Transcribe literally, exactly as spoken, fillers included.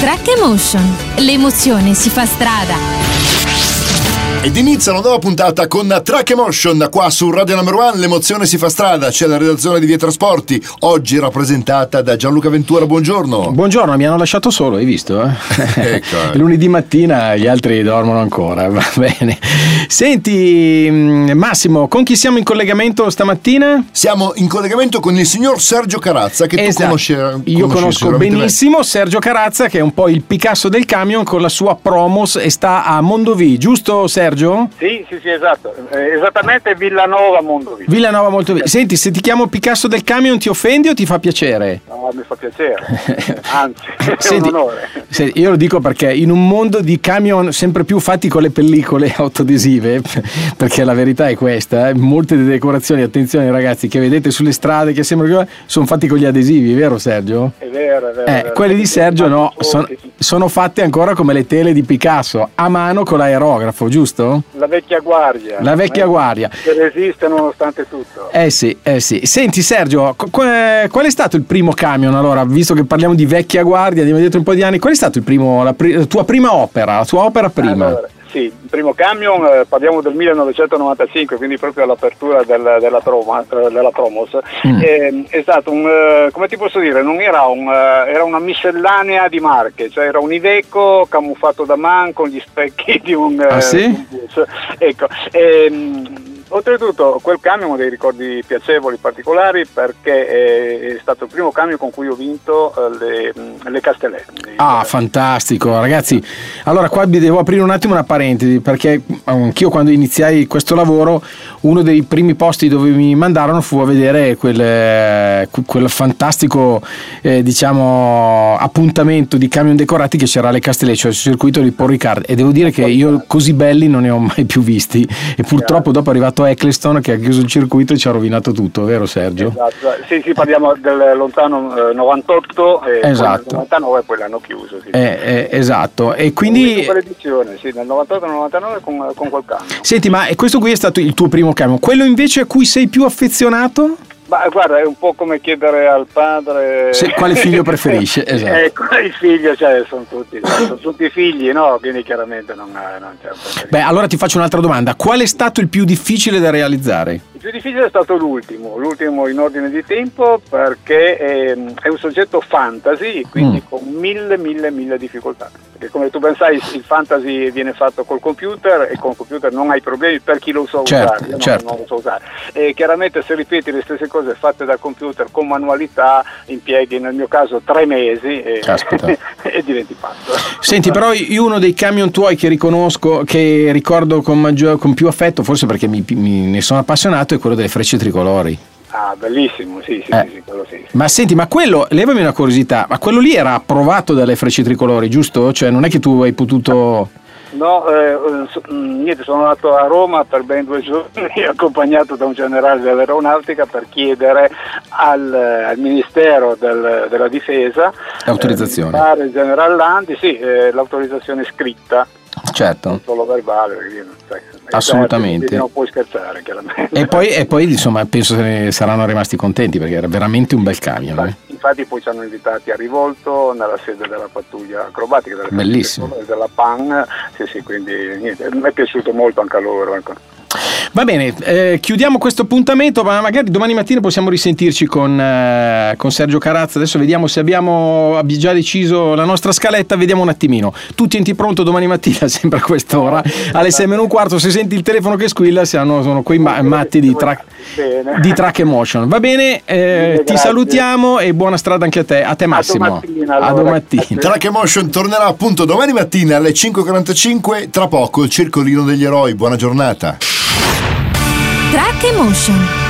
Track Emotion. L'emozione si fa strada. Ed inizia una nuova puntata con Track Emotion qua su Radio Number One. L'emozione si fa strada. C'è la redazione di Via Trasporti, oggi rappresentata da Gianluca Ventura. Buongiorno. Buongiorno, mi hanno lasciato solo, hai visto? Eh? Ecco. Lunedì mattina gli altri dormono ancora. Va bene. Senti Massimo, con chi siamo in collegamento stamattina? Siamo in collegamento con il signor Sergio Carazza, che esatto. tu conosci. Io conosco benissimo me. Sergio Carazza, che è un po' il Picasso del camion con la sua Promos e sta a Mondovì, giusto Sergio? Sì, sì, sì, esatto. Eh, esattamente Villanova Mondovì. Villanova Mondovì. Senti, se ti chiamo Picasso del camion ti offendi o ti fa piacere? No, mi fa piacere. Anzi, è Senti, un onore. Senti, io lo dico perché in un mondo di camion sempre più fatti con le pellicole autoadesive, perché la verità è questa, eh, molte delle decorazioni, attenzione ragazzi, che vedete sulle strade che sembrano sono fatti con gli adesivi, vero Sergio? È vero, è vero. Eh, è vero. Quelli di Sergio no, son, sono fatte ancora come le tele di Picasso, a mano con l'aerografo, giusto? La vecchia guardia. La vecchia guardia. Che resiste nonostante tutto. Eh sì, eh sì. Senti Sergio, qu- qual è stato il primo camion? Allora, visto che parliamo di vecchia guardia, di dietro un po' di anni, qual è stato il primo, la, pri- la tua prima opera, la tua opera prima? Allora, sì, il primo camion, eh, parliamo del millenovecentonovantacinque, quindi proprio all'apertura del, della, Troma, eh, della Promos. Mm. Eh, è stato un, eh, come ti posso dire, non era un, eh, era una miscellanea di marche, cioè era un Iveco camuffato da Man con gli specchi di un, ah, eh, sì? un bus. Ecco. Ehm, Oltretutto quel camion ha dei ricordi piacevoli, particolari, perché è stato il primo camion con cui ho vinto le, le Castellet. Ah, fantastico, ragazzi. Allora qua vi devo aprire un attimo una parentesi, perché anch'io quando iniziai questo lavoro uno dei primi posti dove mi mandarono fu a vedere quel, quel fantastico eh, diciamo appuntamento di camion decorati che c'era alle Castellet, cioè sul circuito di Paul Ricard, e devo dire che io così belli non ne ho mai più visti, e purtroppo dopo è arrivato Eccleston che ha chiuso il circuito e ci ha rovinato tutto, vero Sergio? Esatto, sì, sì, parliamo del lontano eh, novantotto e esatto. nel novantanove poi l'hanno chiuso. Sì. Eh, eh, esatto, e quindi quell'edizione, sì, nel novantotto novantanove con, con quel camion. Senti, ma questo qui è stato il tuo primo camion, quello invece a cui sei più affezionato? Ma guarda, è un po' come chiedere al padre se, quale figlio preferisce. Esatto. Ecco, il figlio, cioè sono tutti, sono tutti figli, no? Quindi chiaramente non, non c'è un po'. Beh, allora ti faccio un'altra domanda: qual è stato il più difficile da realizzare? Il più difficile è stato l'ultimo, l'ultimo in ordine di tempo, perché è, è un soggetto fantasy, quindi mm. con mille, mille, mille difficoltà. Perché come tu ben sai, il fantasy viene fatto col computer e col computer non hai problemi per chi lo sa certo, usare. Io certo. non, non lo so usare. E chiaramente se ripeti le stesse cose fatte dal computer con manualità, impieghi nel mio caso tre mesi e, e diventi pazzo. Senti, però io uno dei camion tuoi che riconosco, che ricordo con, maggior, con più affetto, forse perché mi, mi, ne sono appassionato, è quello delle frecce tricolori. Ah, bellissimo, sì, sì, eh. sì, sì, quello sì, sì. Ma senti, ma quello, levami una curiosità, ma quello lì era approvato dalle frecce tricolori, giusto? Cioè non è che tu hai potuto... No, eh, niente, sono andato a Roma per ben due giorni accompagnato da un generale dell'aeronautica per chiedere al, al Ministero del, della Difesa l'autorizzazione. Eh, il generale Landi, sì, eh, l'autorizzazione scritta. Certo. Non solo verbale, perché, cioè, assolutamente. Certo, non puoi scherzare, chiaramente. E poi, e poi insomma penso che ne saranno rimasti contenti, perché era veramente un bel camion. Infatti, eh? infatti poi ci hanno invitati a Rivolto nella sede della pattuglia acrobatica della, bellissimo, della P A N, sì sì, quindi niente, mi è piaciuto molto anche a loro, ecco. Va bene, eh, chiudiamo questo appuntamento, ma magari domani mattina possiamo risentirci con, eh, con Sergio Carazza. Adesso vediamo se abbiamo già deciso la nostra scaletta, vediamo un attimino. Tu tienti pronto domani mattina, sempre a quest'ora, alle sei meno un quarto, se senti il telefono che squilla, sono, sono quei ma- matti di, tra- di Track Emotion. Va bene, eh, ti salutiamo e buona strada anche a te, a te Massimo. A domattina. Allora. A domattina. Track Emotion tornerà appunto domani mattina alle cinque e quarantacinque, tra poco il circolino degli eroi. Buona giornata. Track Emotion.